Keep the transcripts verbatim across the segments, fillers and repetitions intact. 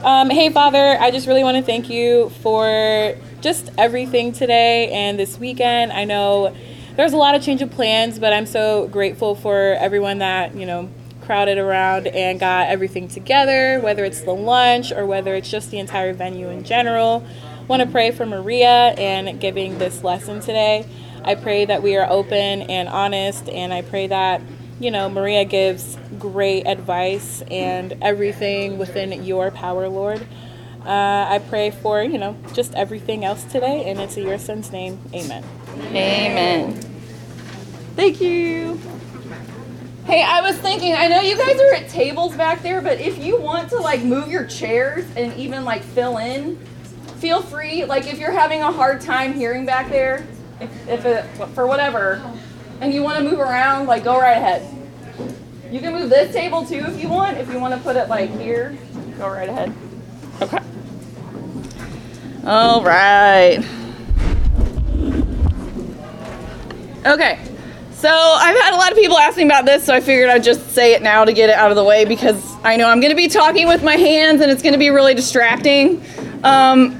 Um, hey, Father, I just really want to thank you for just everything today and this weekend. I know there's a lot of change of plans, but I'm so grateful for everyone that, you know, crowded around and got everything together, whether it's the lunch or whether it's just the entire venue in general. I want to pray for Maria and giving this lesson today. I pray that we are open and honest, and I pray that, you know, Maria gives great advice and everything within your power, Lord. Uh, I pray for, you know, just everything else today, and it's in your son's name. Amen. Amen. Thank you. Hey, I was thinking, I know you guys are at tables back there, but if you want to like move your chairs and even like fill in, feel free. Like if you're having a hard time hearing back there, if, if it, for whatever, and you want to move around, like go right ahead. You can move this table too if you want. If you want to put it like here, go right ahead. Okay. All right. Okay. So I've had a lot of people ask me about this, so I figured I'd just say it now to get it out of the way because I know I'm going to be talking with my hands and it's going to be really distracting. Um,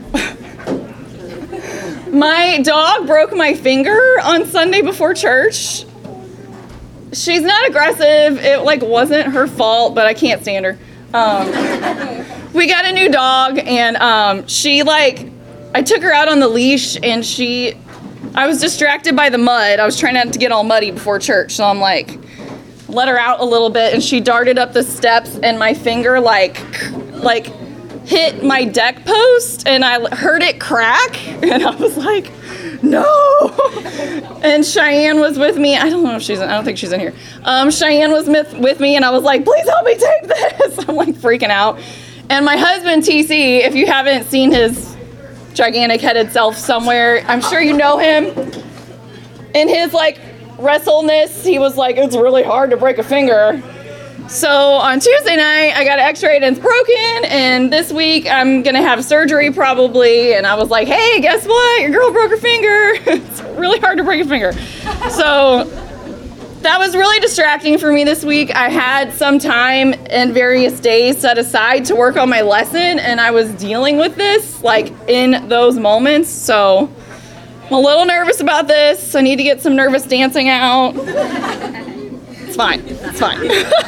my dog broke my finger on Sunday before church. She's not aggressive. It like wasn't her fault, but I can't stand her. Um, we got a new dog, and um, she like, I took her out on the leash, and she, I was distracted by the mud. I was trying not to get all muddy before church, so I'm like, let her out a little bit, and she darted up the steps, and my finger like, like hit my deck post, and I heard it crack, and I was like, no. And Cheyenne was with me. I don't know if she's in, I don't think she's in here. Um, Cheyenne was with, with me, and I was like, please help me take this. I'm like freaking out. And my husband, T C, if you haven't seen his gigantic headed self somewhere, I'm sure you know him. In his like wrestleness, he was like, it's really hard to break a finger. So on Tuesday night, I got an x-ray and it's broken, and this week I'm going to have surgery probably, and I was like, hey, guess what? Your girl broke her finger. It's really hard to break a finger. So that was really distracting for me this week. I had some time and various days set aside to work on my lesson, and I was dealing with this, like, in those moments. So I'm a little nervous about this. I need to get some nervous dancing out. It's fine. It's fine.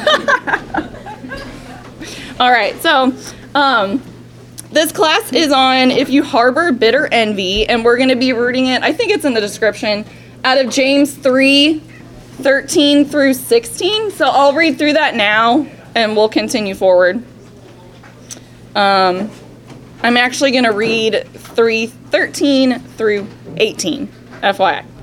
All right. So um, this class is on if you harbor bitter envy, and we're going to be reading it, I think it's in the description, out of James three, thirteen through sixteen. So I'll read through that now, and we'll continue forward. Um, I'm actually going to read three, thirteen through eighteen, F Y I.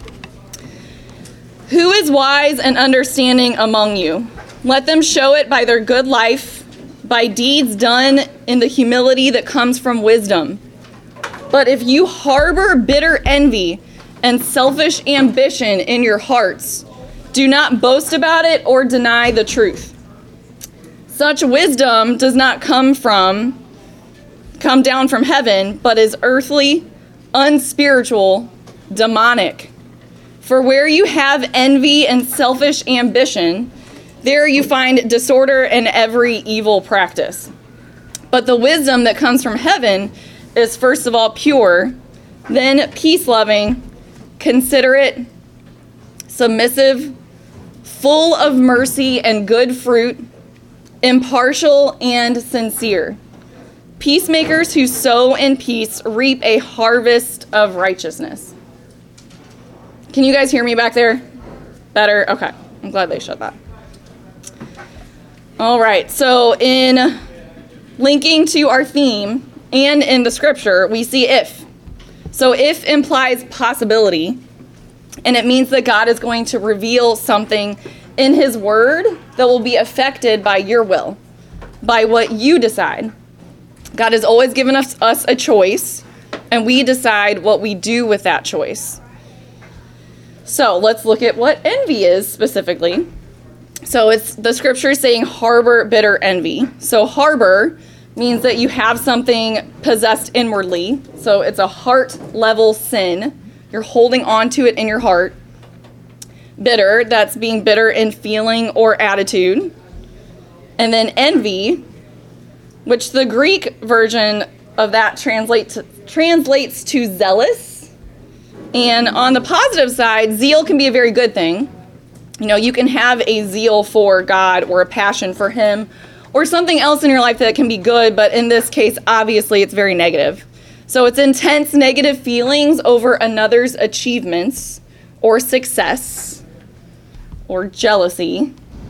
Who is wise and understanding among you? Let them show it by their good life, by deeds done in the humility that comes from wisdom. But if you harbor bitter envy and selfish ambition in your hearts, do not boast about it or deny the truth. Such wisdom does not come from, come down from heaven, but is earthly, unspiritual, demonic. For where you have envy and selfish ambition, there you find disorder and every evil practice. But the wisdom that comes from heaven is first of all pure, then peace-loving, considerate, submissive, full of mercy and good fruit, impartial and sincere. Peacemakers who sow in peace reap a harvest of righteousness. Can you guys hear me back there? Better? Okay. I'm glad they shut that. All right. So in linking to our theme and in the scripture, we see if. So if implies possibility, and it means that God is going to reveal something in his word that will be affected by your will, by what you decide. God has always given us, us a choice, and we decide what we do with that choice. So let's look at what envy is specifically. So it's the scripture is saying harbor bitter envy. So harbor means that you have something possessed inwardly. So it's a heart level sin. You're holding on to it in your heart. Bitter, that's being bitter in feeling or attitude. And then envy, which the Greek version of that translates translates to zealous. And on the positive side, zeal can be a very good thing. You know, you can have a zeal for God or a passion for Him or something else in your life that can be good, but in this case, obviously, it's very negative. So it's intense negative feelings over another's achievements or success or jealousy,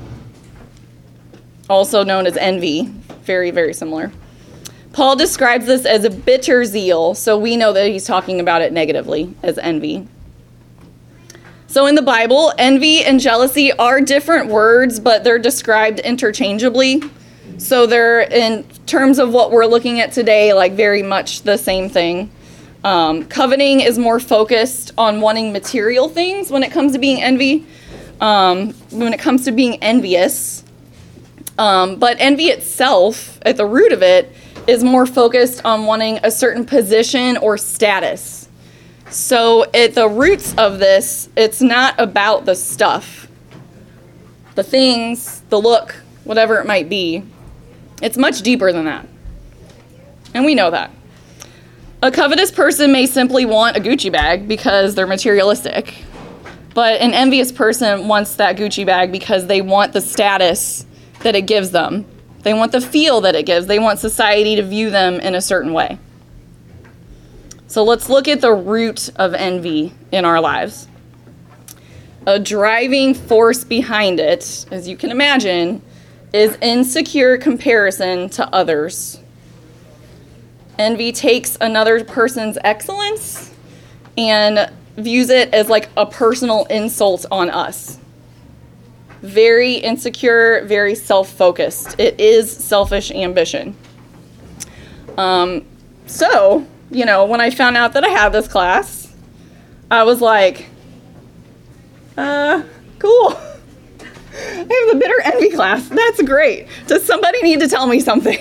also known as envy. Very, very similar. Paul describes this as a bitter zeal, so we know that he's talking about it negatively as envy. So in the Bible, envy and jealousy are different words, but they're described interchangeably. So they're, in terms of what we're looking at today, like very much the same thing. Um, coveting is more focused on wanting material things when it comes to being envy, um, when it comes to being envious. Um, but envy itself, at the root of it, is more focused on wanting a certain position or status. So at the roots of this, it's not about the stuff, the things, the look, whatever it might be. It's much deeper than that. And we know that. A covetous person may simply want a Gucci bag because they're materialistic. But an envious person wants that Gucci bag because they want the status that it gives them. They want the feel that it gives. They want society to view them in a certain way. So let's look at the root of envy in our lives. A driving force behind it, as you can imagine, is insecure comparison to others. Envy takes another person's excellence and views it as like a personal insult on us. Very insecure, very self-focused. It is selfish ambition. Um, so, you know, when I found out that I had this class, I was like, uh, cool. I have the bitter envy class. That's great. Does somebody need to tell me something?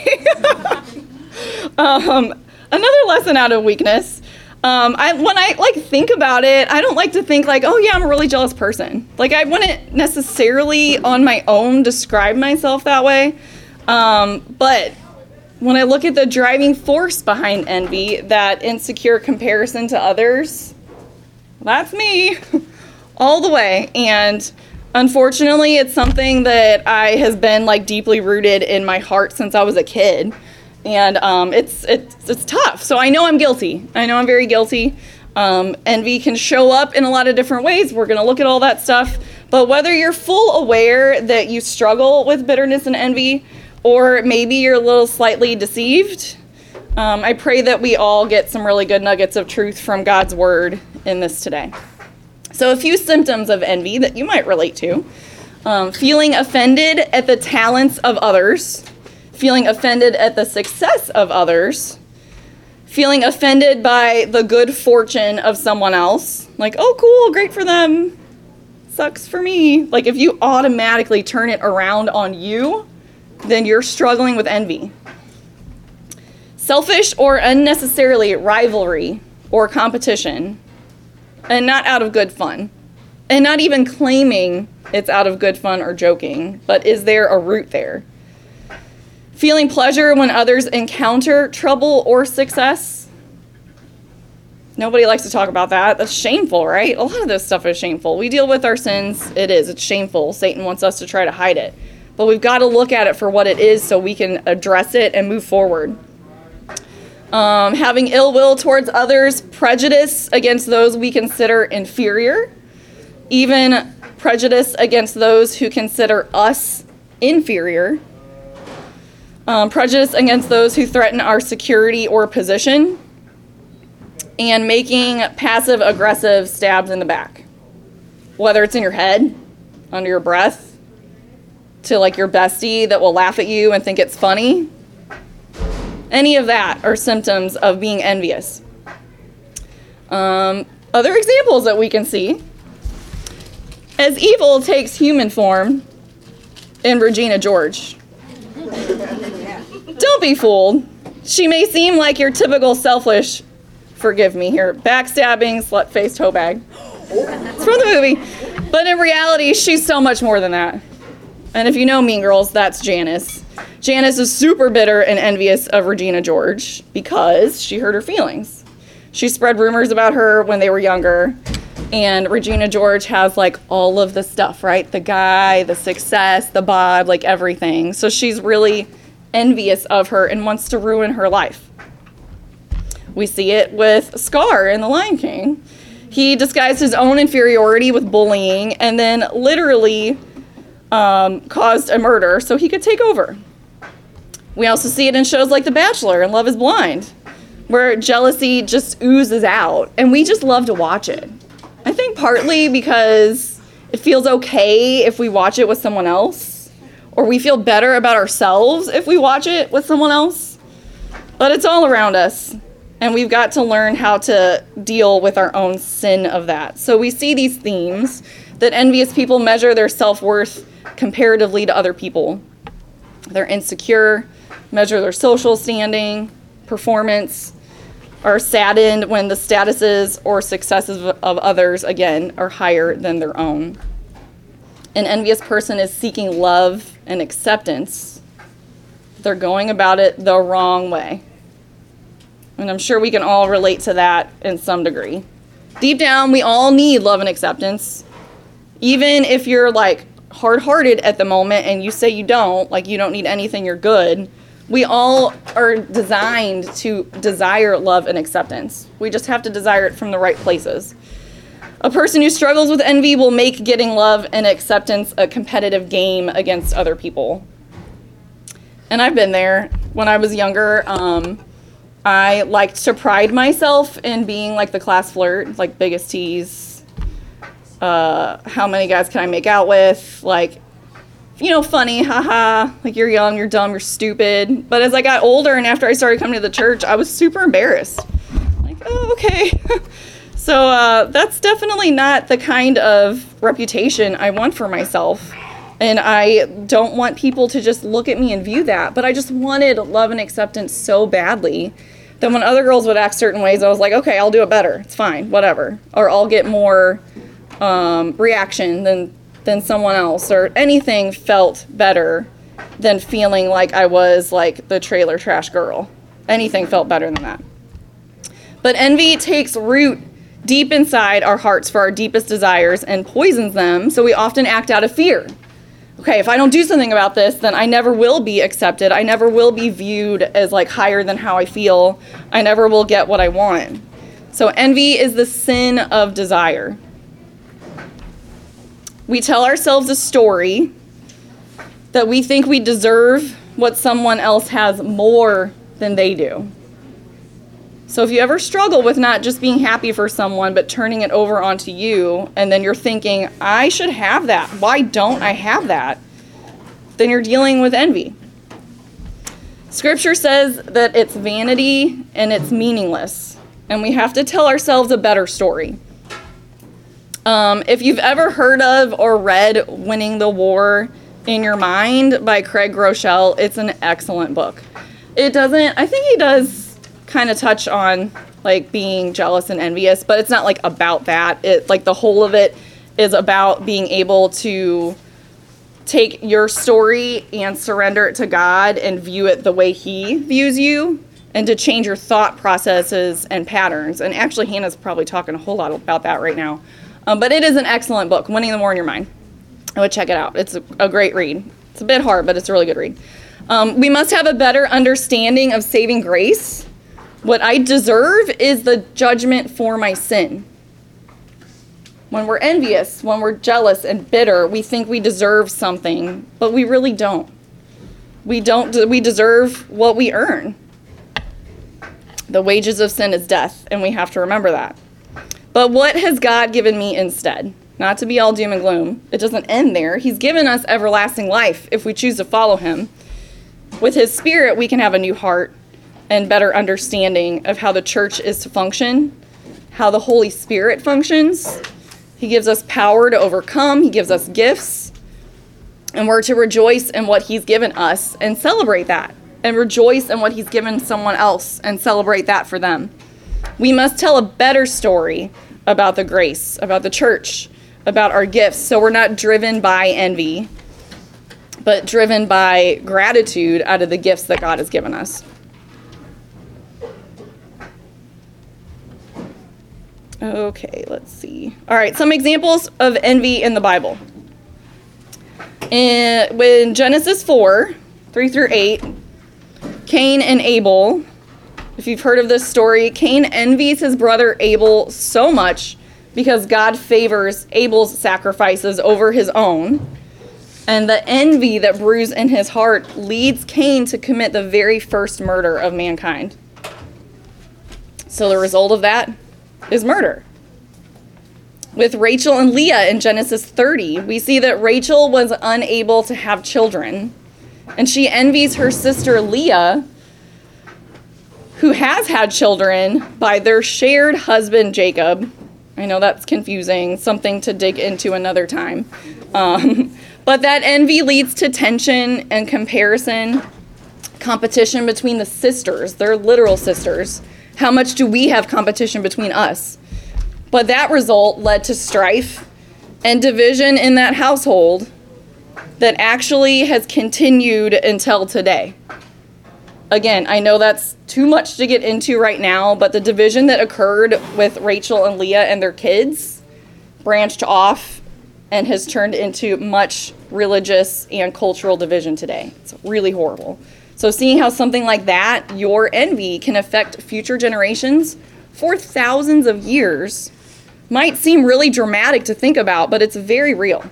um, another lesson out of weakness. Um, I, when I like think about it, I don't like to think like, oh yeah, I'm a really jealous person. Like I wouldn't necessarily on my own describe myself that way. Um, but when I look at the driving force behind envy, that insecure comparison to others, that's me all the way. And unfortunately, it's something that I has been like deeply rooted in my heart since I was a kid. And um, it's, it's it's tough. So I know I'm guilty. I know I'm very guilty. Um, envy can show up in a lot of different ways. We're going to look at all that stuff. But whether you're full aware that you struggle with bitterness and envy, or maybe you're a little slightly deceived, um, I pray that we all get some really good nuggets of truth from God's word in this today. So a few symptoms of envy that you might relate to. Um, feeling offended at the talents of others. Feeling offended at the success of others, feeling offended by the good fortune of someone else, like, oh, cool, great for them, sucks for me. Like, if you automatically turn it around on you, then you're struggling with envy. Selfish or unnecessarily rivalry or competition, and not out of good fun, and not even claiming it's out of good fun or joking, but is there a root there? Feeling pleasure when others encounter trouble or success. Nobody likes to talk about that. That's shameful, right? A lot of this stuff is shameful. We deal with our sins. It is. It's shameful. Satan wants us to try to hide it. But we've got to look at it for what it is so we can address it and move forward. Um, having ill will towards others, prejudice against those we consider inferior, even prejudice against those who consider us inferior. Um, prejudice against those who threaten our security or position, and making passive-aggressive stabs in the back. Whether it's in your head, under your breath, to like your bestie that will laugh at you and think it's funny. Any of that are symptoms of being envious. Um, other examples that we can see. As evil takes human form in Regina George. Don't be fooled. She may seem like your typical selfish, forgive me here, backstabbing, slut-faced hoe bag. It's from the movie. But in reality, she's so much more than that. And if you know Mean Girls, that's Janice. Janice is super bitter and envious of Regina George because she hurt her feelings. She spread rumors about her when they were younger, and Regina George has like all of the stuff, right? The guy, the success, the bod, like everything. So she's really envious of her and wants to ruin her life. We see it with Scar in The Lion King. He disguised his own inferiority with bullying and then literally um, caused a murder so he could take over. We also see it in shows like The Bachelor and Love is Blind, where jealousy just oozes out, and we just love to watch it. I think partly because it feels okay if we watch it with someone else, or we feel better about ourselves if we watch it with someone else. But it's all around us, and we've got to learn how to deal with our own sin of that. So we see these themes that envious people measure their self-worth comparatively to other people. They're insecure, measure their social standing, performance, are saddened when the statuses or successes of others, again, are higher than their own. An envious person is seeking love and acceptance. They're going about it the wrong way. And I'm sure we can all relate to that in some degree. Deep down, we all need love and acceptance. Even if you're like hard-hearted at the moment and you say you don't, like you don't need anything, you're good. We all are designed to desire love and acceptance. We just have to desire it from the right places. A person who struggles with envy will make getting love and acceptance a competitive game against other people. And I've been there. When I was younger, um, I liked to pride myself in being like the class flirt, like biggest tease. Uh, how many guys can I make out with? Like, you know, funny, haha, like you're young, you're dumb, you're stupid. But as I got older and after I started coming to the church, I was super embarrassed. Like, oh, okay. So uh, that's definitely not the kind of reputation I want for myself. And I don't want people to just look at me and view that. But I just wanted love and acceptance so badly that when other girls would act certain ways, I was like, okay, I'll do it better. It's fine, whatever. Or I'll get more um, reaction than than someone else, or anything felt better than feeling like I was like the trailer trash girl. Anything felt better than that. But envy takes root deep inside our hearts for our deepest desires and poisons them, so we often act out of fear. Okay, if I don't do something about this, then I never will be accepted. I never will be viewed as like higher than how I feel. I never will get what I want. So envy is the sin of desire. We tell ourselves a story that we think we deserve what someone else has more than they do. So if you ever struggle with not just being happy for someone, but turning it over onto you, and then you're thinking, I should have that. Why don't I have that? Then you're dealing with envy. Scripture says that it's vanity and it's meaningless, and we have to tell ourselves a better story. Um, if you've ever heard of or read Winning the War in Your Mind by Craig Groeschel, it's an excellent book. It doesn't, I think he does kind of touch on like being jealous and envious, but it's not like about that. It like the whole of it is about being able to take your story and surrender it to God and view it the way he views you, and to change your thought processes and patterns. And actually Hannah's probably talking a whole lot about that right now. Um, but it is an excellent book, Winning the War in Your Mind. I would check it out. It's a, a great read. It's a bit hard, but it's a really good read. Um, we must have a better understanding of saving grace. What I deserve is the judgment for my sin. When we're envious, when we're jealous and bitter, we think we deserve something, but we really don't. We don't. We deserve what we earn. The wages of sin is death, and we have to remember that. But what has God given me instead? Not to be all doom and gloom. It doesn't end there. He's given us everlasting life if we choose to follow him. With his Spirit, we can have a new heart and better understanding of how the church is to function, how the Holy Spirit functions. He gives us power to overcome. He gives us gifts. And we're to rejoice in what he's given us and celebrate that. And rejoice in what he's given someone else and celebrate that for them. We must tell a better story about the grace, about the church, about our gifts, so we're not driven by envy, but driven by gratitude out of the gifts that God has given us. Okay, let's see. All right, some examples of envy in the Bible. In, when Genesis four, three through eight, Cain and Abel, if you've heard of this story, Cain envies his brother Abel so much because God favors Abel's sacrifices over his own. And the envy that brews in his heart leads Cain to commit the very first murder of mankind. So the result of that is murder. With Rachel and Leah in Genesis thirty, we see that Rachel was unable to have children, and she envies her sister Leah, who has had children by their shared husband Jacob. I know that's confusing, something to dig into another time. Um, but that envy leads to tension and comparison, competition between the sisters. They're literal sisters. How much do we have competition between us? But that result led to strife and division in that household that actually has continued until today. Again, I know that's too much to get into right now, but the division that occurred with Rachel and Leah and their kids branched off and has turned into much religious and cultural division today. It's really horrible. So seeing how something like that, your envy, can affect future generations for thousands of years might seem really dramatic to think about, but it's very real.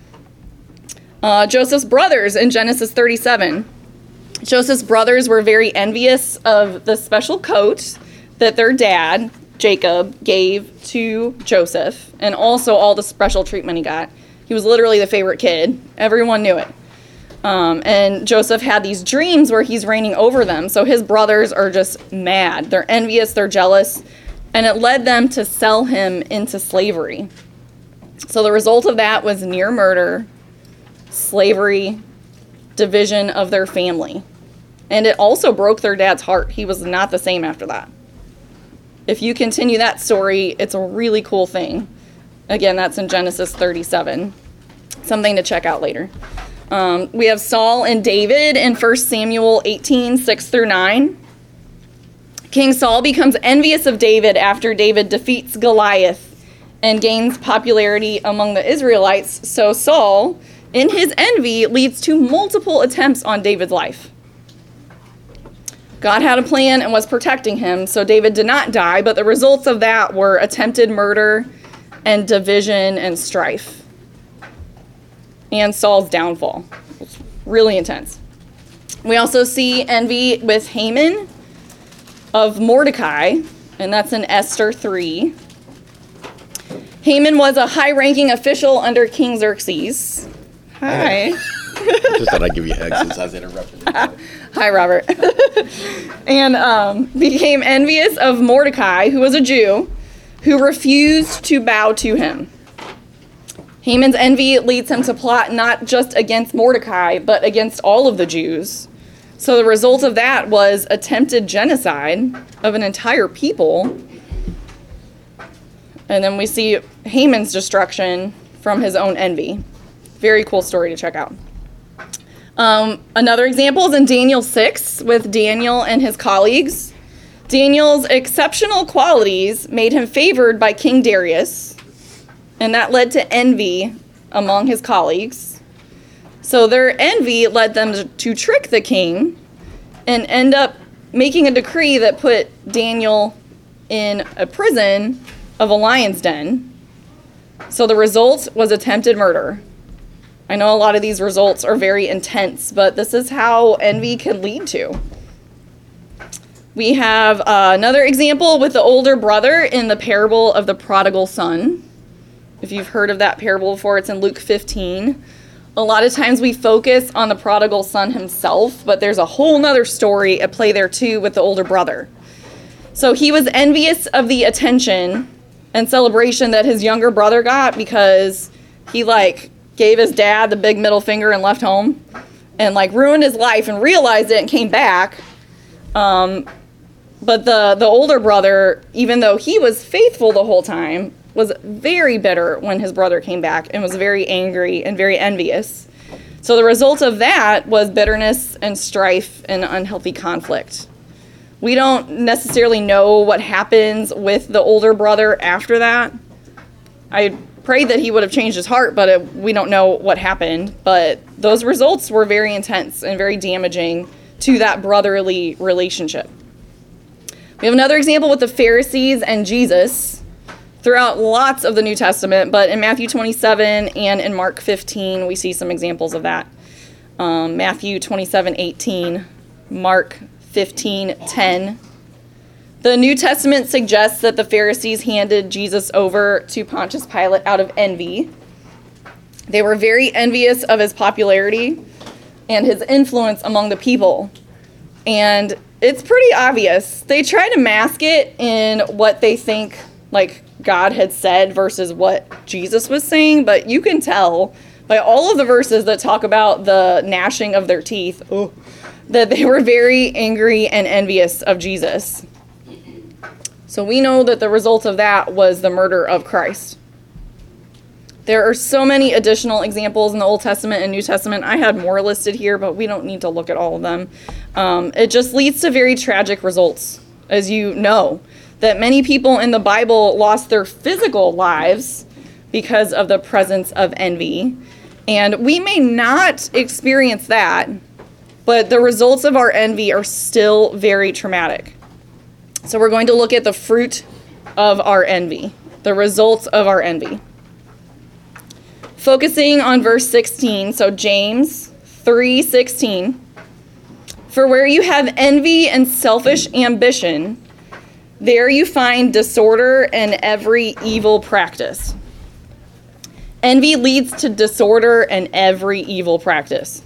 Uh, Joseph's brothers in Genesis thirty-seven. Joseph's brothers were very envious of the special coat that their dad, Jacob, gave to Joseph, and also all the special treatment he got. He was literally the favorite kid. Everyone knew it. Um, and Joseph had these dreams where he's reigning over them. So his brothers are just mad. They're envious. They're jealous. And it led them to sell him into slavery. So the result of that was near murder, slavery, division of their family. And it also broke their dad's heart. He was not the same after that. If you continue that story, it's a really cool thing. Again, that's in Genesis thirty-seven. Something to check out later. Um, we have Saul and David in First Samuel eighteen, six through nine. King Saul becomes envious of David after David defeats Goliath and gains popularity among the Israelites. So Saul, in his envy, leads to multiple attempts on David's life. God had a plan and was protecting him, so David did not die, but the results of that were attempted murder and division and strife. And Saul's downfall. It's really intense. We also see envy with Haman of Mordecai, and that's in Esther three. Haman was a high-ranking official under King Xerxes. Hi. Just thought I'd give you a hug since I was interrupted. Hi, Robert. And um, became envious of Mordecai, who was a Jew, who refused to bow to him. Haman's envy leads him to plot not just against Mordecai, but against all of the Jews. So the result of that was attempted genocide of an entire people. And then we see Haman's destruction from his own envy. Very cool story to check out. Um, another example is in Daniel six with Daniel and his colleagues. Daniel's exceptional qualities made him favored by King Darius, and that led to envy among his colleagues. So their envy led them to, to trick the king and end up making a decree that put Daniel in a prison of a lion's den. So the result was attempted murder. I know a lot of these results are very intense, but this is how envy can lead to. We have uh, another example with the older brother in the parable of the prodigal son. If you've heard of that parable before, it's in Luke fifteen. A lot of times we focus on the prodigal son himself, but there's a whole nother story at play there too with the older brother. So he was envious of the attention and celebration that his younger brother got because he like gave his dad the big middle finger and left home and like ruined his life and realized it and came back. Um, but the, the older brother, even though he was faithful the whole time, was very bitter when his brother came back and was very angry and very envious. So the result of that was bitterness and strife and unhealthy conflict. We don't necessarily know what happens with the older brother after that. I prayed that he would have changed his heart, but it, we don't know what happened. But those results were very intense and very damaging to that brotherly relationship. We have another example with the Pharisees and Jesus throughout lots of the New Testament, but in Matthew twenty-seven and in Mark fifteen, we see some examples of that. Um, Matthew twenty-seven eighteen, Mark fifteen ten. The New Testament suggests that the Pharisees handed Jesus over to Pontius Pilate out of envy. They were very envious of his popularity and his influence among the people. And it's pretty obvious. They try to mask it in what they think, like, God had said versus what Jesus was saying, but you can tell by all of the verses that talk about the gnashing of their teeth, oh, that they were very angry and envious of Jesus. So we know that the result of that was the murder of Christ. There are so many additional examples in the Old Testament and New Testament. I had more listed here, but we don't need to look at all of them. Um, it just leads to very tragic results, as you know, that many people in the Bible lost their physical lives because of the presence of envy. And we may not experience that, but the results of our envy are still very traumatic. So we're going to look at the fruit of our envy, the results of our envy. Focusing on verse sixteen, so James three sixteen. For where you have envy and selfish ambition, there you find disorder and every evil practice. Envy leads to disorder and every evil practice.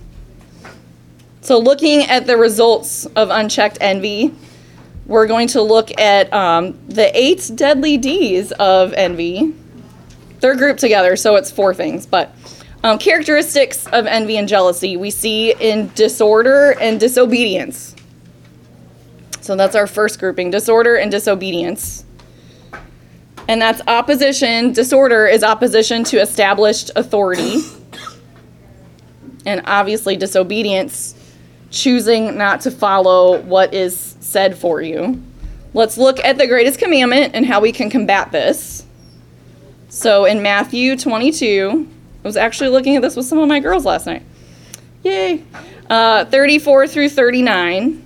So looking at the results of unchecked envy, we're going to look at um, the eight deadly D's of envy. They're grouped together, so it's four things. But um, characteristics of envy and jealousy we see in disorder and disobedience. So that's our first grouping, disorder and disobedience. And that's opposition. Disorder is opposition to established authority. And obviously disobedience, choosing not to follow what is said for you. Let's look at the greatest commandment and how we can combat this. So in Matthew twenty-two, I was actually looking at this with some of my girls last night. Yay. Uh, thirty-four through thirty-nine.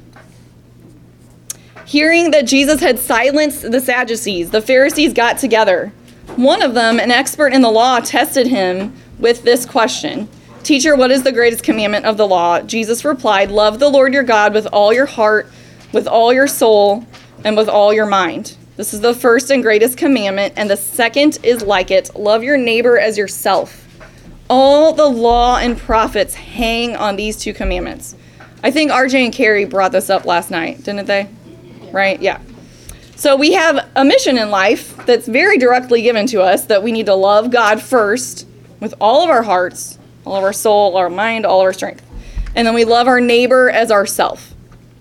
Hearing that Jesus had silenced the Sadducees, the Pharisees got together. One of them, an expert in the law, tested him with this question. Teacher, what is the greatest commandment of the law? Jesus replied, love the Lord your God with all your heart, with all your soul, and with all your mind. This is the first and greatest commandment, and the second is like it. Love your neighbor as yourself. All the law and prophets hang on these two commandments. I think R J and Carrie brought this up last night, didn't they? Right? Yeah. So we have a mission in life that's very directly given to us, that we need to love God first with all of our hearts, all of our soul, our mind, all of our strength. And then we love our neighbor as ourself.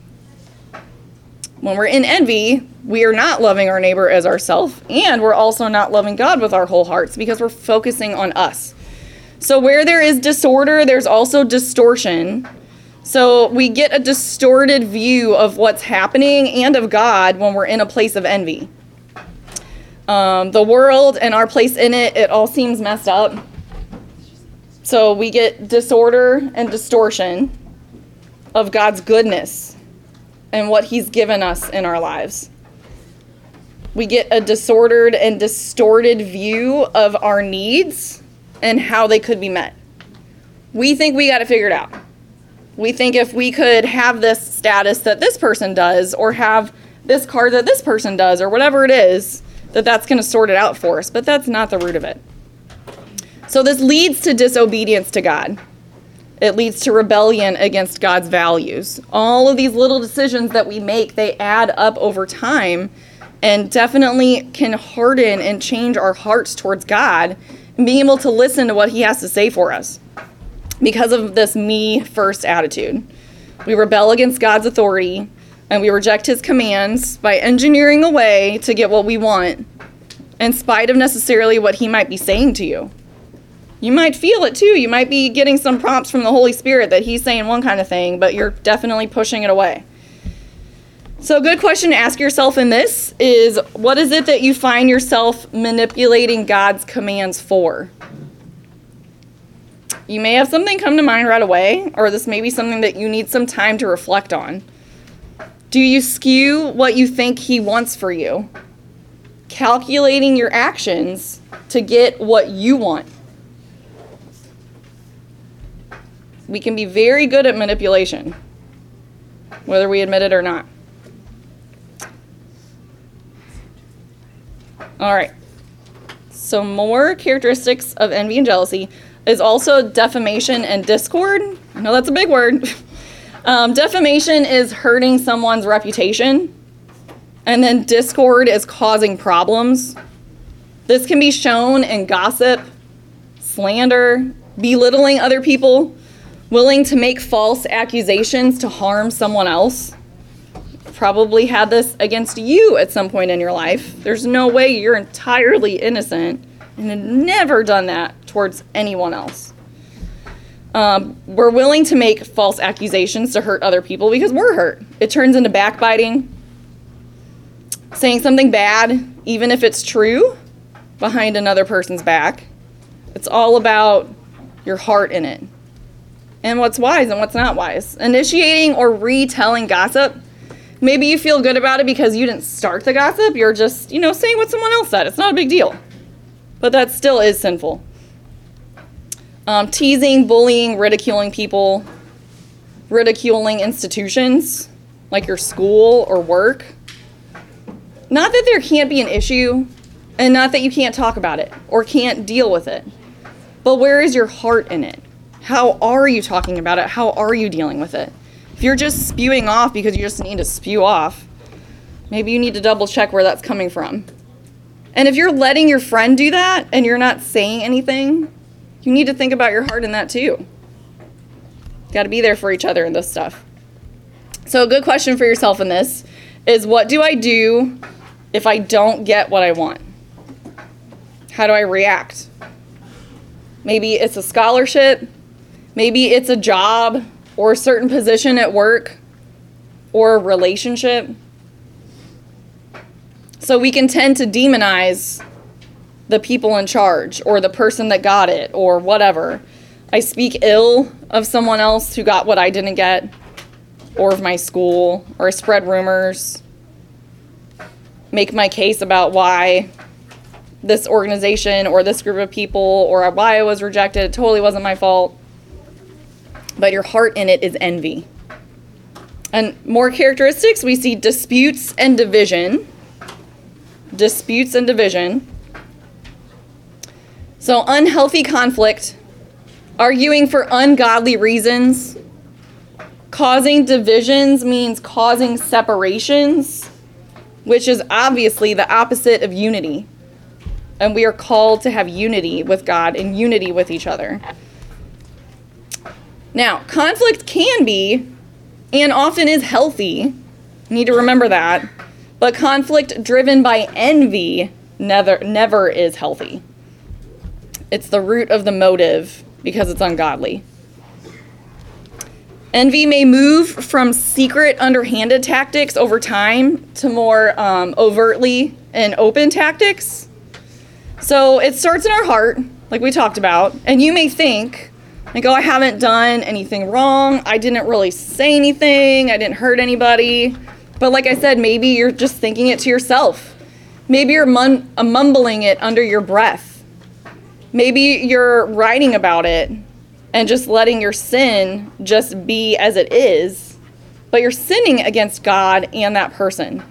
When we're in envy, we are not loving our neighbor as ourself, and we're also not loving God with our whole hearts because we're focusing on us. So where there is disorder, there's also distortion. So we get a distorted view of what's happening and of God when we're in a place of envy. Um, the world and our place in it, it all seems messed up. So we get disorder and distortion of God's goodness and what he's given us in our lives. We get a disordered and distorted view of our needs and how they could be met. We think we got it figured out. We think if we could have this status that this person does, or have this car that this person does, or whatever it is, that that's going to sort it out for us. But that's not the root of it. So this leads to disobedience to God. It leads to rebellion against God's values. All of these little decisions that we make, they add up over time and definitely can harden and change our hearts towards God and being able to listen to what he has to say for us because of this me first attitude. We rebel against God's authority and we reject his commands by engineering a way to get what we want in spite of necessarily what he might be saying to you. You might feel it too. You might be getting some prompts from the Holy Spirit that he's saying one kind of thing, but you're definitely pushing it away. So a good question to ask yourself in this is, what is it that you find yourself manipulating God's commands for? You may have something come to mind right away, or this may be something that you need some time to reflect on. Do you skew what you think he wants for you? Calculating your actions to get what you want. We can be very good at manipulation, whether we admit it or not. All right. So more characteristics of envy and jealousy is also defamation and discord. I know that's a big word. um, defamation is hurting someone's reputation, and then discord is causing problems. This can be shown in gossip, slander, belittling other people, willing to make false accusations to harm someone else. Probably had this against you at some point in your life. There's no way you're entirely innocent and had never done that towards anyone else. Um, we're willing to make false accusations to hurt other people because we're hurt. It turns into backbiting, saying something bad, even if it's true, behind another person's back. It's all about your heart in it, and what's wise and what's not wise. Initiating or retelling gossip. Maybe you feel good about it because you didn't start the gossip. You're just, you know, saying what someone else said. It's not a big deal. But that still is sinful. Um, teasing, bullying, ridiculing people, ridiculing institutions like your school or work. Not that there can't be an issue, and not that you can't talk about it or can't deal with it. But where is your heart in it? How are you talking about it? How are you dealing with it? If you're just spewing off because you just need to spew off, maybe you need to double check where that's coming from. And if you're letting your friend do that and you're not saying anything, you need to think about your heart in that too. Got to be there for each other in this stuff. So a good question for yourself in this is, what do I do if I don't get what I want? How do I react? Maybe it's a scholarship, maybe it's a job, or a certain position at work, or a relationship. So we can tend to demonize the people in charge, or the person that got it, or whatever. I speak ill of someone else who got what I didn't get, or of my school, or I spread rumors, make my case about why this organization or this group of people or why I was rejected. It totally wasn't my fault. But your heart in it is envy. And more characteristics, we see disputes and division. Disputes and division. So unhealthy conflict, arguing for ungodly reasons. Causing divisions means causing separations, which is obviously the opposite of unity. And we are called to have unity with God and unity with each other. Now, conflict can be, and often is, healthy. You need to remember that. But conflict driven by envy never, never is healthy. It's the root of the motive because it's ungodly. Envy may move from secret, underhanded tactics over time to more um, overtly and open tactics. So it starts in our heart, like we talked about, and you may think, like, oh, I haven't done anything wrong. I didn't really say anything. I didn't hurt anybody. But like I said, maybe you're just thinking it to yourself. Maybe you're mun- uh, mumbling it under your breath. Maybe you're writing about it and just letting your sin just be as it is. But you're sinning against God and that person.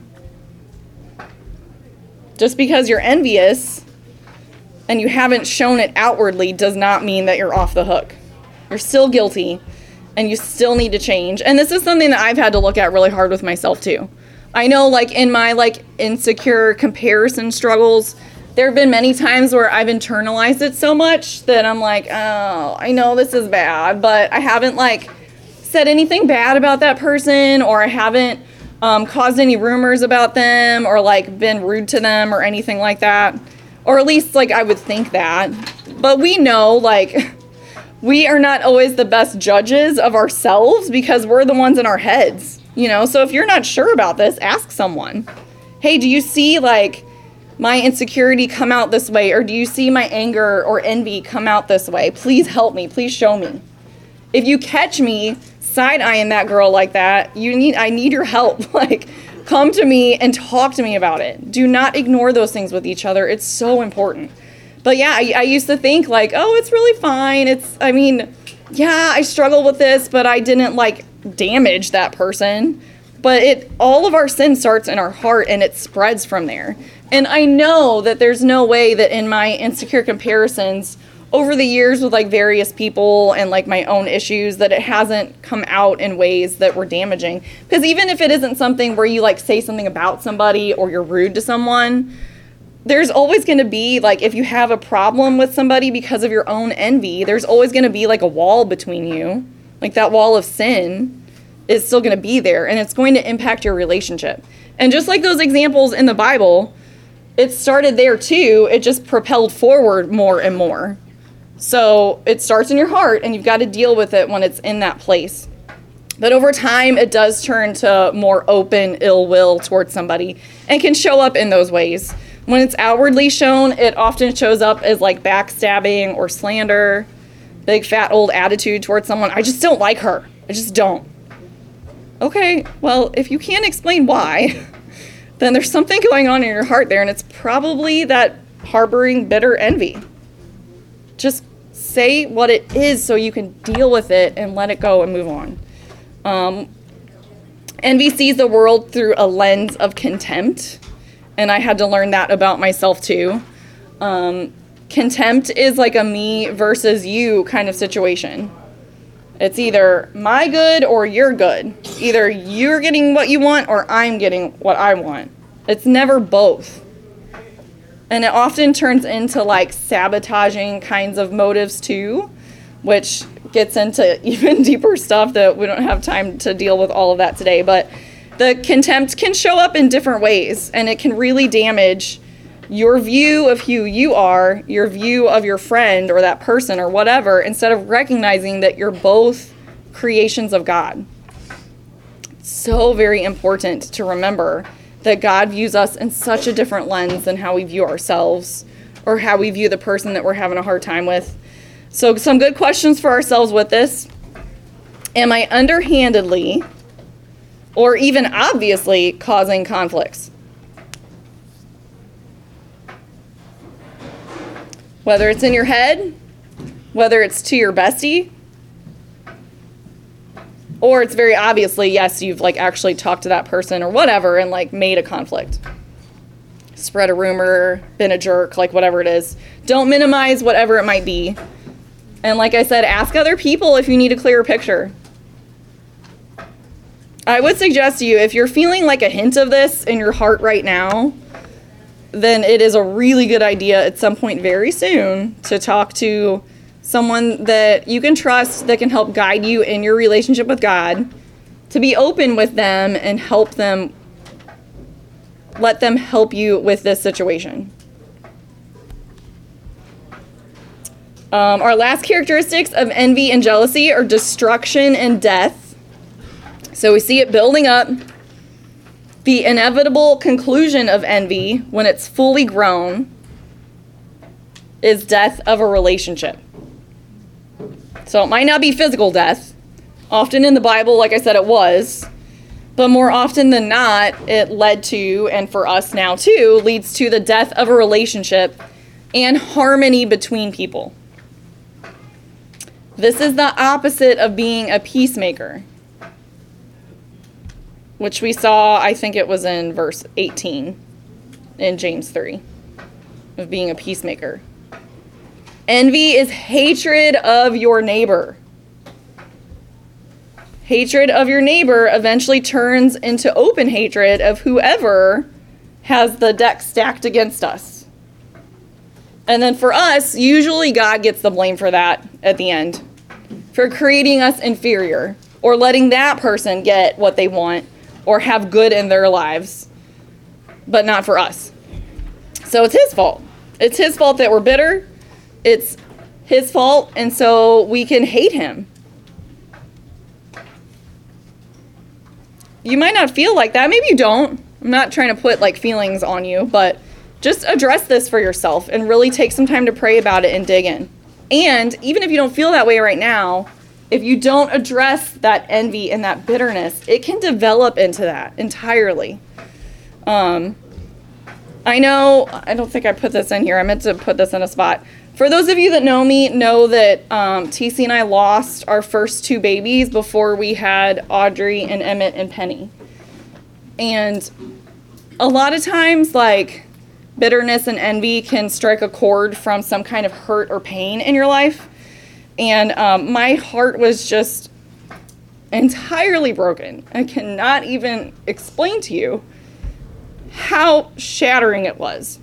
Just because you're envious and you haven't shown it outwardly does not mean that you're off the hook. You're still guilty, and you still need to change. And this is something that I've had to look at really hard with myself too. I know, like, in my like insecure comparison struggles, there have been many times where I've internalized it so much that I'm like, oh, I know this is bad, but I haven't like said anything bad about that person, or I haven't um, caused any rumors about them, or like been rude to them or anything like that. Or at least like I would think that. But we know, like, we are not always the best judges of ourselves because we're the ones in our heads, you know? So if you're not sure about this, ask someone. Hey, do you see, like, my insecurity come out this way? Or do you see my anger or envy come out this way? Please help me. Please show me. If you catch me side-eyeing that girl like that, you need, I need your help. Like, come to me and talk to me about it. Do not ignore those things with each other. It's so important. But yeah, I, I used to think like, oh, it's really fine. It's, I mean, yeah, I struggle with this, but I didn't like damage that person. But it, all of our sin starts in our heart and it spreads from there. And I know that there's no way that in my insecure comparisons over the years with like various people and like my own issues that it hasn't come out in ways that were damaging. Because even if it isn't something where you like say something about somebody or you're rude to someone, there's always going to be like, if you have a problem with somebody because of your own envy, there's always going to be like a wall between you. Like that wall of sin is still going to be there and it's going to impact your relationship. And just like those examples in the Bible, it started there too. It just propelled forward more and more. So it starts in your heart and you've got to deal with it when it's in that place. But over time, it does turn to more open ill will towards somebody and can show up in those ways. When it's outwardly shown, it often shows up as like backstabbing or slander, big fat old attitude towards someone. I just don't like her. I just don't. Okay, well, if you can't explain why, then there's something going on in your heart there, and it's probably that harboring bitter envy. Just say what it is so you can deal with it and let it go and move on. Um, envy sees the world through a lens of contempt, and I had to learn that about myself too. Um, contempt is like a me versus you kind of situation. It's either my good or your good. Either you're getting what you want or I'm getting what I want. It's never both. And it often turns into like sabotaging kinds of motives too, which gets into even deeper stuff that we don't have time to deal with all of that today. But the contempt can show up in different ways, and it can really damage your view of who you are, your view of your friend or that person or whatever, instead of recognizing that you're both creations of God. It's so very important to remember that God views us in such a different lens than how we view ourselves or how we view the person that we're having a hard time with. So some good questions for ourselves with this. Am I underhandedly or even obviously causing conflicts? Whether it's in your head, whether it's to your bestie, or it's very obviously, yes, you've like actually talked to that person or whatever and like made a conflict. Spread a rumor, been a jerk, like whatever it is. Don't minimize whatever it might be. And like I said, ask other people if you need a clearer picture. I would suggest to you, if you're feeling like a hint of this in your heart right now, then it is a really good idea at some point very soon to talk to someone that you can trust that can help guide you in your relationship with God, to be open with them and help them, let them help you with this situation. Um, our last characteristics of envy and jealousy are destruction and death. So we see it building up. The inevitable conclusion of envy, when it's fully grown, is death of a relationship. So it might not be physical death. Often in the Bible, like I said, it was. But more often than not, it led to, and for us now too, leads to the death of a relationship and harmony between people. This is the opposite of being a peacemaker, which we saw, I think it was in verse eighteen in James three, of being a peacemaker. Envy is hatred of your neighbor. Hatred of your neighbor eventually turns into open hatred of whoever has the deck stacked against us. And then for us, usually God gets the blame for that at the end, for creating us inferior or letting that person get what they want or have good in their lives, but not for us. So it's his fault. It's his fault that we're bitter. It's his fault, and so we can hate him. You might not feel like that. Maybe you don't. I'm not trying to put like feelings on you, but just address this for yourself and really take some time to pray about it and dig in. And even if you don't feel that way right now, if you don't address that envy and that bitterness, it can develop into that entirely. Um, I know, I don't think I put this in here. I meant to put this in a spot. For those of you that know me, know that um, T C and I lost our first two babies before we had Audrey and Emmett and Penny. And a lot of times, like, bitterness and envy can strike a chord from some kind of hurt or pain in your life. And um, my heart was just entirely broken. I cannot even explain to you how shattering it was.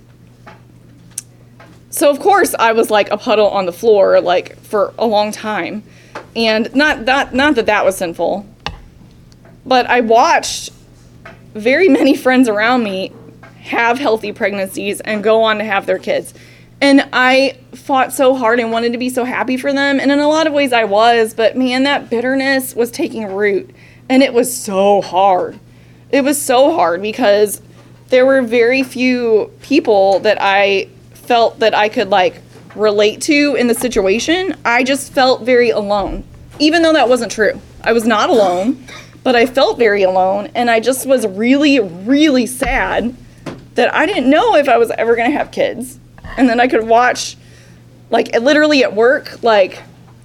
So of course I was like a puddle on the floor, like for a long time. And not that, not that that was sinful, but I watched very many friends around me have healthy pregnancies and go on to have their kids. And I fought so hard and wanted to be so happy for them. And in a lot of ways I was, but man, that bitterness was taking root. And it was so hard. It was so hard because there were very few people that I felt that I could like relate to in the situation. I just felt very alone, even though that wasn't true. I was not alone, but I felt very alone. And I just was really, really sad that I didn't know if I was ever going to have kids. And then I could watch, like, literally at work, like,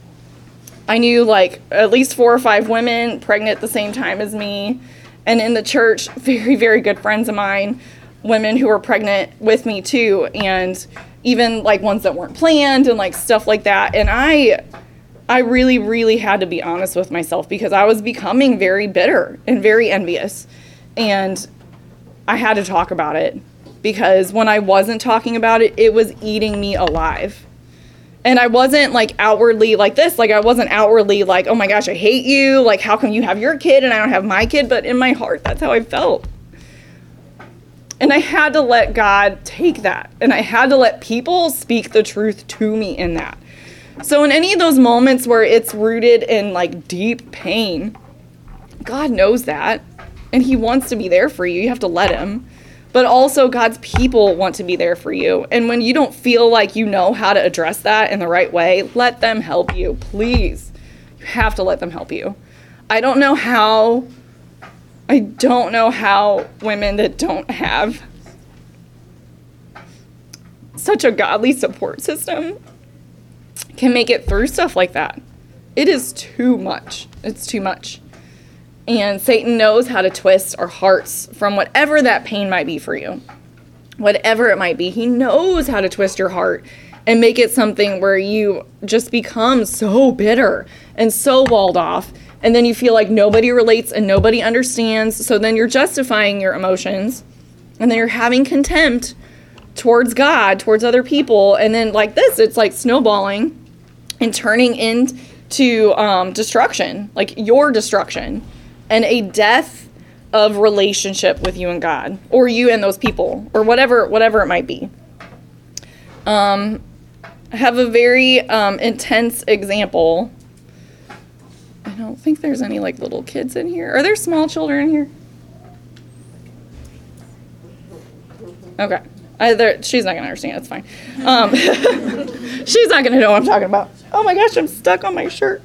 I knew, like, at least four or five women pregnant at the same time as me. And in the church, very, very good friends of mine, women who were pregnant with me, too. And even, like, ones that weren't planned and, like, stuff like that. And I, I really, really had to be honest with myself because I was becoming very bitter and very envious. And I had to talk about it. Because when I wasn't talking about it, it was eating me alive. And I wasn't like outwardly like this. Like I wasn't outwardly like, oh my gosh, I hate you. Like, how come you have your kid and I don't have my kid? But in my heart, that's how I felt. And I had to let God take that. And I had to let people speak the truth to me in that. So in any of those moments where it's rooted in like deep pain, God knows that. And he wants to be there for you. You have to let him. But also God's people want to be there for you. And when you don't feel like you know how to address that in the right way, let them help you, please. You have to let them help you. I don't know how, I don't know how women that don't have such a godly support system can make it through stuff like that. It is too much. It's too much. And Satan knows how to twist our hearts from whatever that pain might be for you. Whatever it might be, he knows how to twist your heart and make it something where you just become so bitter and so walled off. And then you feel like nobody relates and nobody understands. So then you're justifying your emotions. And then you're having contempt towards God, towards other people. And then like this, it's like snowballing and turning into um, destruction, like your destruction. And a death of relationship with you and God, or you and those people, or whatever whatever it might be. Um, I have a very um, intense example. I don't think there's any like little kids in here. Are there small children in here? Okay. I, there, she's not going to understand. It's fine. Um, she's not going to know what I'm talking about. Oh my gosh, I'm stuck on my shirt.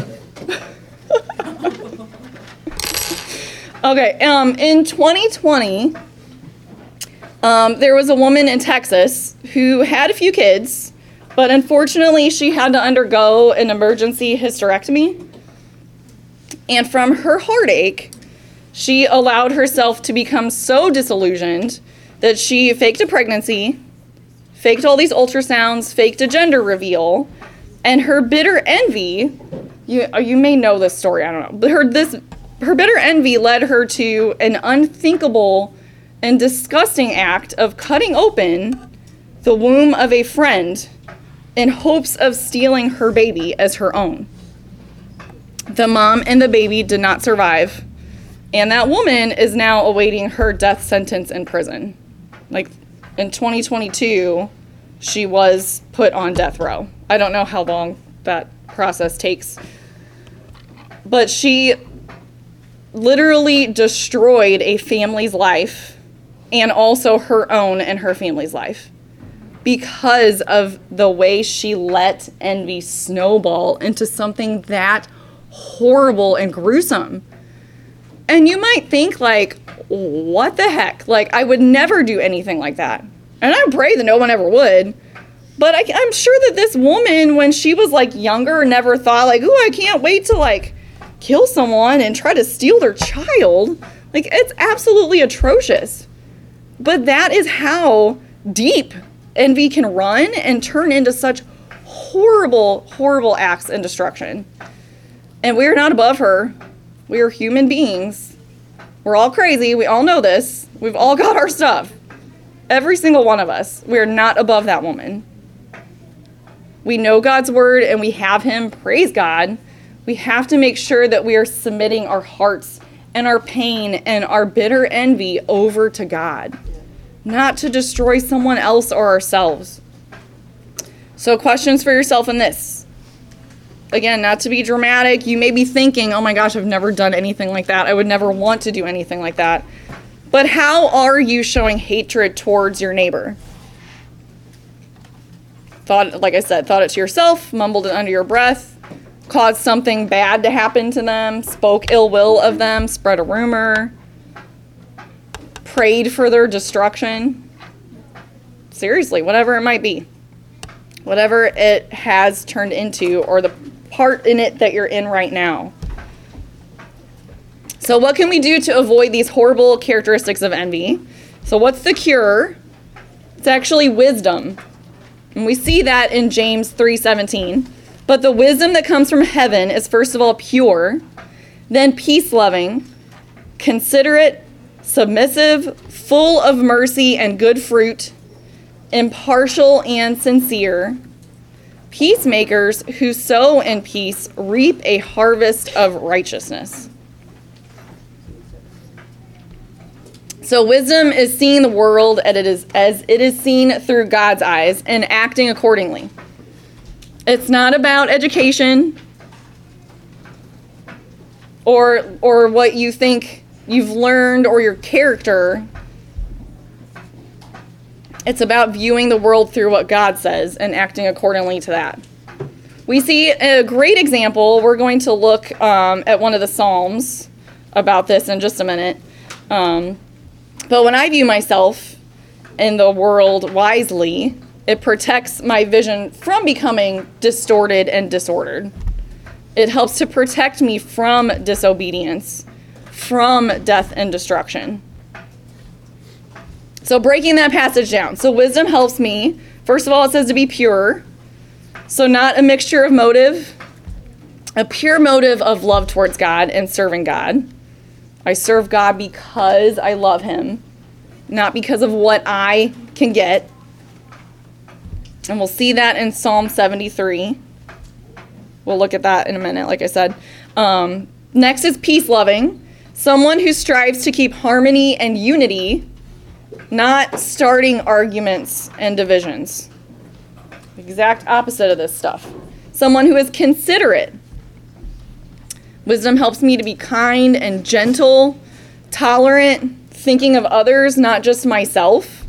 Okay, um, in twenty twenty, um, there was a woman in Texas who had a few kids, but unfortunately she had to undergo an emergency hysterectomy. And from her heartache, she allowed herself to become so disillusioned that she faked a pregnancy, faked all these ultrasounds, faked a gender reveal, and her bitter envy, you, you may know this story, I don't know, but her, this... Her bitter envy led her to an unthinkable and disgusting act of cutting open the womb of a friend in hopes of stealing her baby as her own. The mom and the baby did not survive, and that woman is now awaiting her death sentence in prison. Like in twenty twenty-two, she was put on death row. I don't know how long that process takes. But she literally destroyed a family's life and also her own and her family's life because of the way she let envy snowball into something that horrible and gruesome. And you might think, like, what the heck? Like, I would never do anything like that. And I pray that no one ever would. But I, I'm sure that this woman, when she was, like, younger, never thought, like, ooh, I can't wait to, like, kill someone and try to steal their child. Like, it's absolutely atrocious. But that is how deep envy can run and turn into such horrible, horrible acts and destruction. And we are not above her. We are human beings. We're all crazy. We all know this. We've all got our stuff. Every single one of us. We are not above that woman. We know God's word and we have him. Praise God. We have to make sure that we are submitting our hearts and our pain and our bitter envy over to God, not to destroy someone else or ourselves. So questions for yourself in this. Again, not to be dramatic. You may be thinking, oh my gosh, I've never done anything like that. I would never want to do anything like that. But how are you showing hatred towards your neighbor? Thought, like I said, thought it to yourself, mumbled it under your breath, caused something bad to happen to them, spoke ill will of them, spread a rumor, prayed for their destruction. Seriously, whatever it might be. Whatever it has turned into, or the part in it that you're in right now. So what can we do to avoid these horrible characteristics of envy? So what's the cure? It's actually wisdom. And we see that in James three seventeen. But the wisdom that comes from heaven is first of all pure, then peace-loving, considerate, submissive, full of mercy and good fruit, impartial and sincere, peacemakers who sow in peace reap a harvest of righteousness. So wisdom is seeing the world as it is, as it is seen through God's eyes and acting accordingly. It's not about education or or what you think you've learned or your character. It's about viewing the world through what God says and acting accordingly to that. We see a great example. We're going to look um, at one of the Psalms about this in just a minute. Um, but when I view myself in the world wisely, it protects my vision from becoming distorted and disordered. It helps to protect me from disobedience, from death and destruction. So breaking that passage down. So wisdom helps me. First of all, it says to be pure. So not a mixture of motive. A pure motive of love towards God and serving God. I serve God because I love him, not because of what I can get. And we'll see that in Psalm seventy-three. We'll look at that in a minute, like I said. Um, next is peace-loving. Someone who strives to keep harmony and unity, not starting arguments and divisions. Exact opposite of this stuff. Someone who is considerate. Wisdom helps me to be kind and gentle, tolerant, thinking of others, not just myself.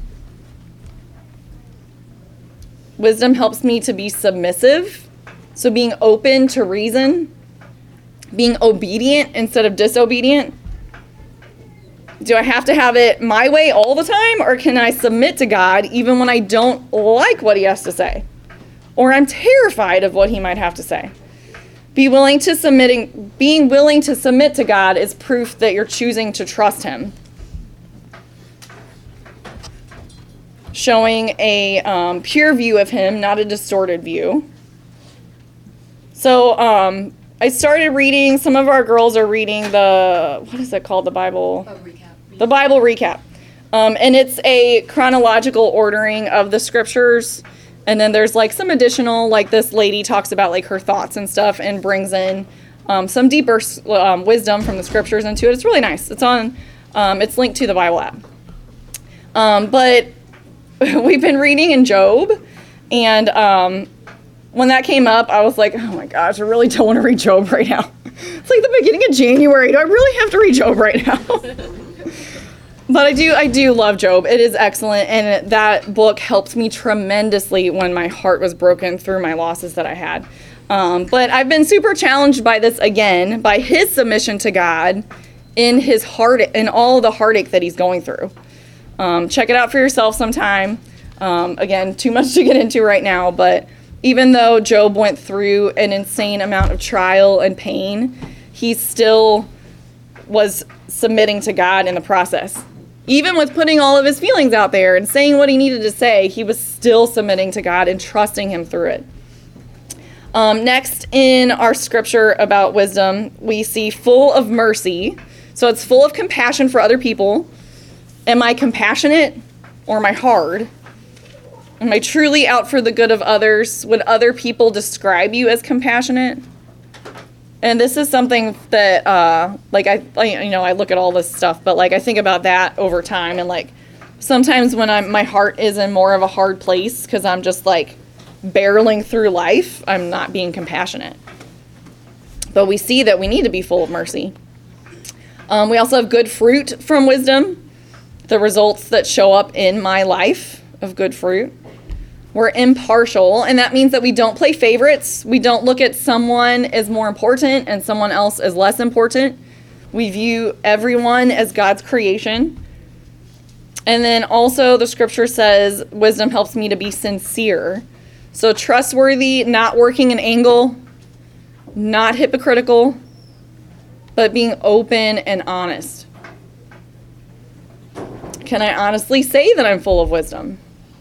Wisdom helps me to be submissive, so being open to reason, being obedient instead of disobedient. Do I have to have it my way all the time, or can I submit to God even when I don't like what he has to say? Or I'm terrified of what he might have to say. Be willing to submitting, being willing to submit to God is proof that you're choosing to trust him. Showing a um, pure view of him, not a distorted view. So um, I started reading, some of our girls are reading the, what is it called, the Bible? Oh, recap. The Bible recap. Um, and it's a chronological ordering of the scriptures. And then there's like some additional, like this lady talks about like her thoughts and stuff and brings in um, some deeper um, wisdom from the scriptures into it. It's really nice. It's on, um, it's linked to the Bible app. Um, but we've been reading in Job, And um, when that came up, I was like, oh my gosh, I really don't want to read Job right now. It's like the beginning of January. Do I really have to read Job right now? But I do, I do love Job. It is excellent, and that book helped me tremendously when my heart was broken through my losses that I had. Um, but I've been super challenged by this again, by his submission to God in his heart, in all the heartache that he's going through. Um, check it out for yourself sometime. Um, again, too much to get into right now, but even though Job went through an insane amount of trial and pain, he still was submitting to God in the process. Even with putting all of his feelings out there and saying what he needed to say, he was still submitting to God and trusting him through it. Um, next, in our scripture about wisdom, we see full of mercy. So it's full of compassion for other people. Am I compassionate or am I hard? Am I truly out for the good of others? Would other people describe you as compassionate? And this is something that, uh, like, I, I, you know, I look at all this stuff, but, like, I think about that over time. And, like, sometimes when I'm, my heart is in more of a hard place because I'm just, like, barreling through life, I'm not being compassionate. But we see that we need to be full of mercy. Um, we also have good fruit from wisdom, the results that show up in my life of good fruit. We're impartial, and that means that we don't play favorites. We don't look at someone as more important and someone else as less important. We view everyone as God's creation. And then also the scripture says wisdom helps me to be sincere. So trustworthy, not working an angle, not hypocritical, but being open and honest. Can I honestly say that I'm full of wisdom?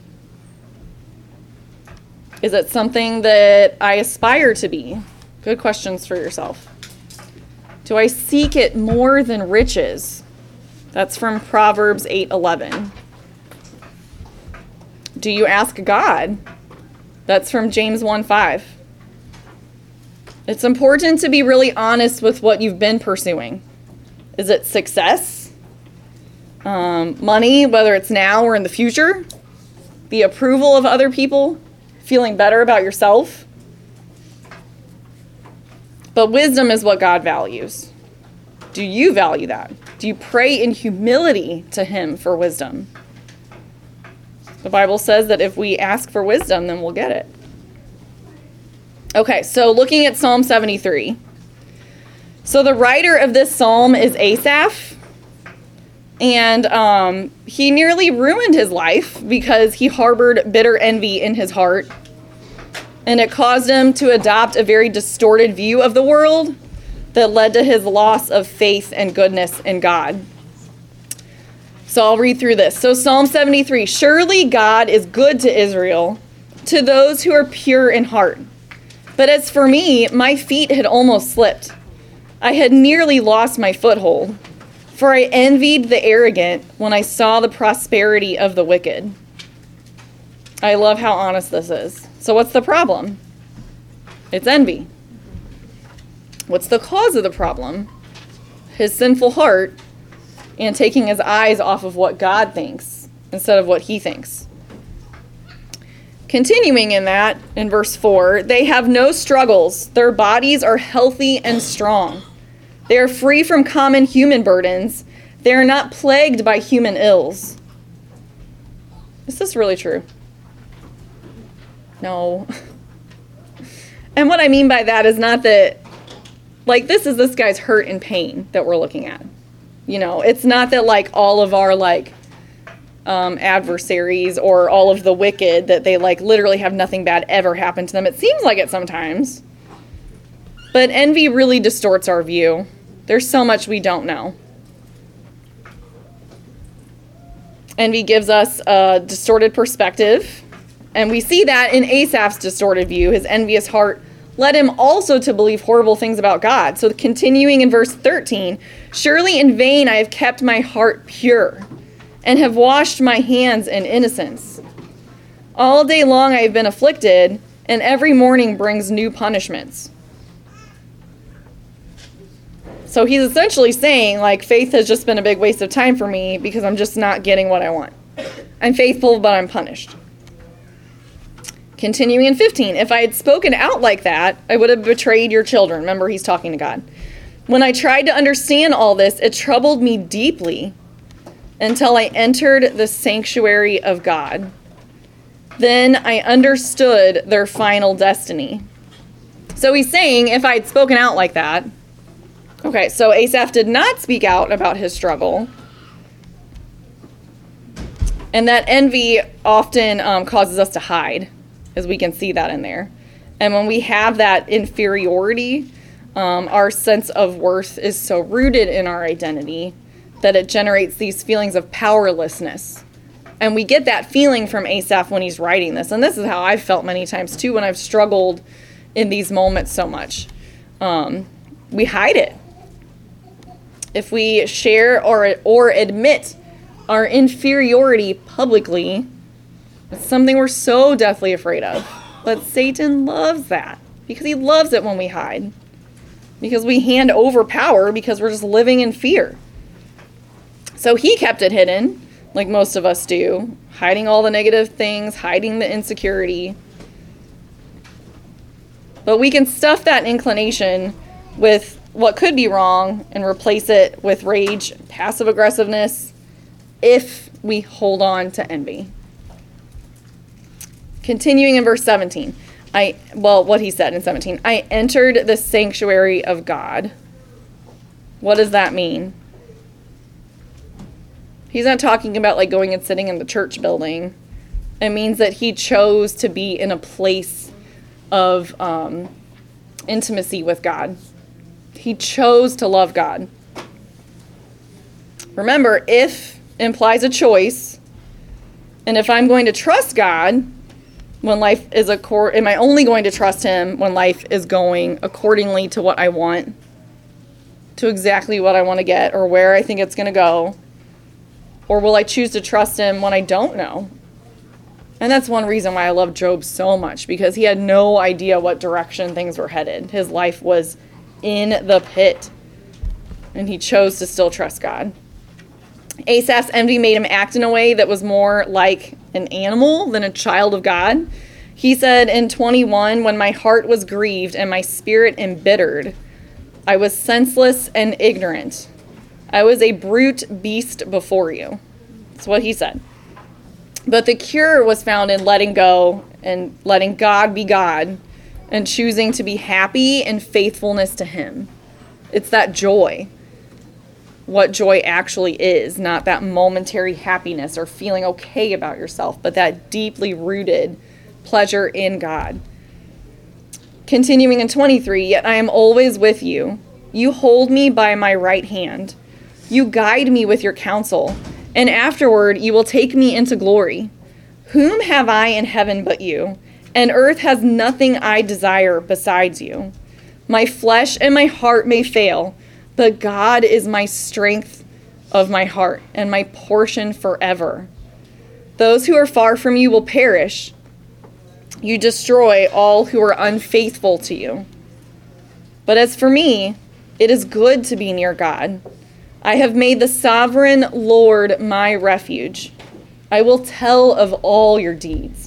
Is it something that I aspire to be? Good questions for yourself. Do I seek it more than riches? That's from Proverbs eight eleven. Do you ask God? That's from James one five. It's important to be really honest with what you've been pursuing. Is it success? Um, money, whether it's now or in the future? The approval of other people? Feeling better about yourself? But wisdom is what God values. Do you value that? Do you pray in humility to him for wisdom? The Bible says that if we ask for wisdom, then we'll get it. Okay, so looking at Psalm seventy-three. So the writer of this psalm is Asaph. And um, he nearly ruined his life because he harbored bitter envy in his heart. And it caused him to adopt a very distorted view of the world that led to his loss of faith and goodness in God. So I'll read through this. So Psalm seventy-three, surely God is good to Israel, to those who are pure in heart. But as for me, my feet had almost slipped. I had nearly lost my foothold. For I envied the arrogant when I saw the prosperity of the wicked. I love how honest this is. So what's the problem? It's envy. What's the cause of the problem? His sinful heart and taking his eyes off of what God thinks instead of what he thinks. Continuing in that, in verse four, they have no struggles. Their bodies are healthy and strong. They are free from common human burdens. They are not plagued by human ills. Is this really true? No. And what I mean by that is not that, like, this is this guy's hurt and pain that we're looking at. You know, it's not that, like, all of our, like, um, adversaries or all of the wicked, that they, like, literally have nothing bad ever happen to them. It seems like it sometimes. But envy really distorts our view. There's so much we don't know. Envy gives us a distorted perspective. And we see that in Asaph's distorted view. His envious heart led him also to believe horrible things about God. So continuing in verse thirteen, surely in vain I have kept my heart pure and have washed my hands in innocence. All day long I have been afflicted, and every morning brings new punishments. So he's essentially saying, like, faith has just been a big waste of time for me because I'm just not getting what I want. I'm faithful, but I'm punished. Continuing in fifteen, if I had spoken out like that, I would have betrayed your children. Remember, he's talking to God. When I tried to understand all this, it troubled me deeply until I entered the sanctuary of God. Then I understood their final destiny. So he's saying, if I had spoken out like that, okay, so Asaph did not speak out about his struggle. And that envy often um, causes us to hide, as we can see that in there. And when we have that inferiority, um, our sense of worth is so rooted in our identity that it generates these feelings of powerlessness. And we get that feeling from Asaph when he's writing this. And this is how I've felt many times too when I've struggled in these moments so much. Um, we hide it. If we share or or admit our inferiority publicly, it's something we're so deathly afraid of. But Satan loves that because he loves it when we hide. Because we hand over power because we're just living in fear. So he kept it hidden, like most of us do, hiding all the negative things, hiding the insecurity. But we can stuff that inclination with what could be wrong and replace it with rage, passive aggressiveness, if we hold on to envy. Continuing in verse seventeen, I well, what he said in seventeen, I entered the sanctuary of God. What does that mean? He's not talking about like going and sitting in the church building. It means that he chose to be in a place of um, intimacy with God. He chose to love God. Remember, if implies a choice, and if I'm going to trust God when life is a core, am I only going to trust him when life is going accordingly to what I want, to exactly what I want to get or where I think it's going to go? Or will I choose to trust him when I don't know? And that's one reason why I love Job so much, because he had no idea what direction things were headed. His life was in the pit, and he chose to still trust God. Asaph's envy made him act in a way that was more like an animal than a child of God. He said in twenty-one, when my heart was grieved and my spirit embittered, I was senseless and ignorant. I was a brute beast before you. That's what he said. But the cure was found in letting go and letting God be God and choosing to be happy in faithfulness to him. It's that joy. What joy actually is, not that momentary happiness or feeling okay about yourself, but that deeply rooted pleasure in God. Continuing in twenty-three, yet I am always with you. You hold me by my right hand. You guide me with your counsel, and afterward you will take me into glory. Whom have I in heaven but you? And earth has nothing I desire besides you. My flesh and my heart may fail, but God is my strength of my heart and my portion forever. Those who are far from you will perish. You destroy all who are unfaithful to you. But as for me, it is good to be near God. I have made the sovereign Lord my refuge. I will tell of all your deeds.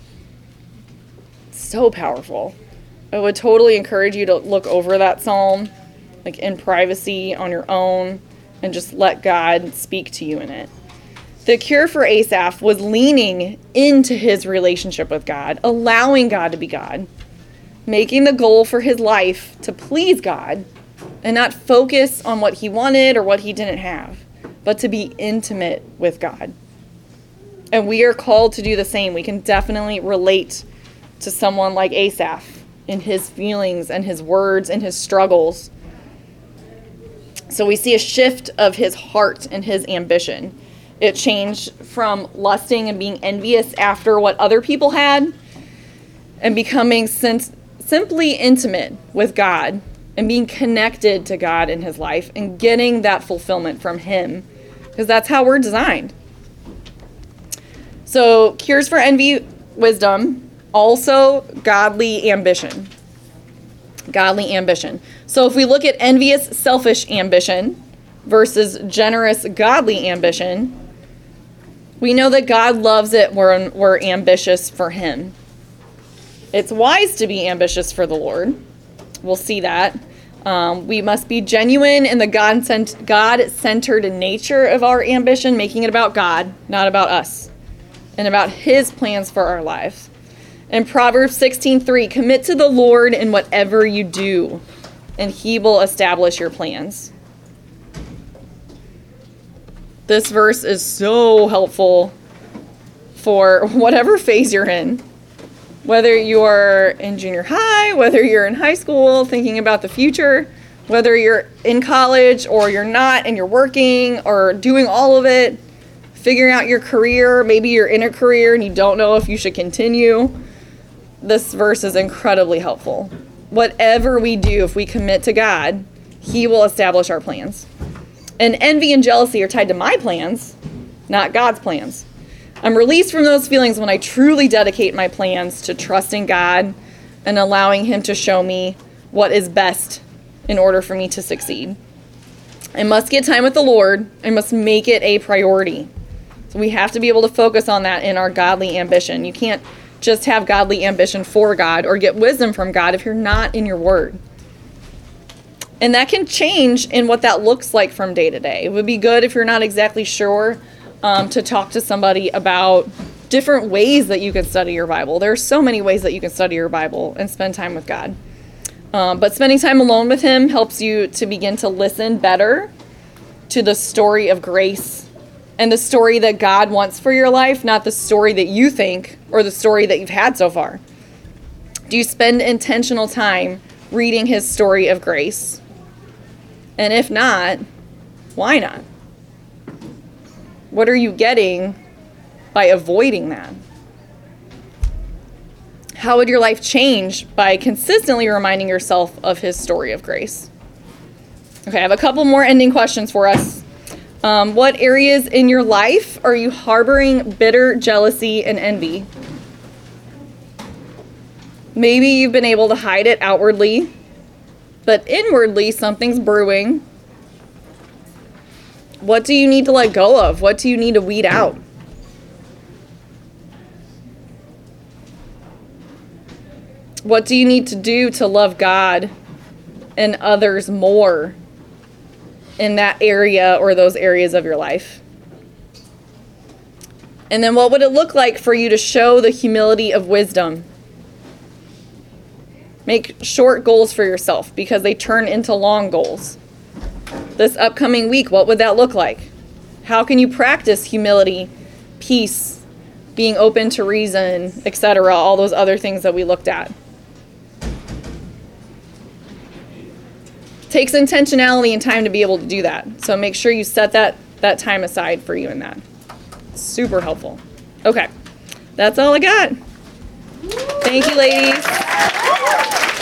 So powerful. I would totally encourage you to look over that psalm, like in privacy on your own, and just let God speak to you in it. The cure for Asaph was leaning into his relationship with God, allowing God to be God, making the goal for his life to please God and not focus on what he wanted or what he didn't have, but to be intimate with God. And we are called to do the same. We can definitely relate to someone like Asaph in his feelings and his words and his struggles. So we see a shift of his heart and his ambition. It changed from lusting and being envious after what other people had and becoming sim- simply intimate with God and being connected to God in his life and getting that fulfillment from him, because that's how we're designed. So cures for envy, wisdom, also godly ambition. Godly ambition. So if we look at envious, selfish ambition versus generous, godly ambition, we know that God loves it when we're ambitious for him. It's wise to be ambitious for the Lord. We'll see that. Um, we must be genuine in the God-cent- God-centered nature of our ambition, making it about God, not about us, and about His plans for our lives. In Proverbs sixteen three, commit to the Lord in whatever you do, and He will establish your plans. This verse is so helpful for whatever phase you're in. Whether you're in junior high, whether you're in high school thinking about the future, whether you're in college or you're not and you're working or doing all of it, figuring out your career, maybe you're in a career and you don't know if you should continue. This verse is incredibly helpful. Whatever we do, if we commit to God, He will establish our plans. And envy and jealousy are tied to my plans, not God's plans. I'm released from those feelings when I truly dedicate my plans to trusting God and allowing Him to show me what is best in order for me to succeed. I must get time with the Lord. I must make it a priority. So we have to be able to focus on that in our godly ambition. You can't just have godly ambition for God or get wisdom from God if you're not in your word. And that can change in what that looks like from day to day. It would be good if you're not exactly sure um, to talk to somebody about different ways that you can study your Bible. There are so many ways that you can study your Bible and spend time with God. Um, but spending time alone with Him helps you to begin to listen better to the story of grace and the story that God wants for your life, not the story that you think or the story that you've had so far. Do you spend intentional time reading His story of grace? And if not, why not? What are you getting by avoiding that? How would your life change by consistently reminding yourself of His story of grace? Okay, I have a couple more ending questions for us. Um, what areas in your life are you harboring bitter jealousy and envy? Maybe you've been able to hide it outwardly, but inwardly something's brewing. What do you need to let go of? What do you need to weed out? What do you need to do to love God and others more in that area or those areas of your life? And then what would it look like for you to show the humility of wisdom? Make short goals for yourself because they turn into long goals. This upcoming week, what would that look like? How can you practice humility, peace, being open to reason, et cetera, all those other things that we looked at? It takes intentionality and time to be able to do that. So make sure you set that, that time aside for you in that. Super helpful. Okay, that's all I got. Thank you, ladies.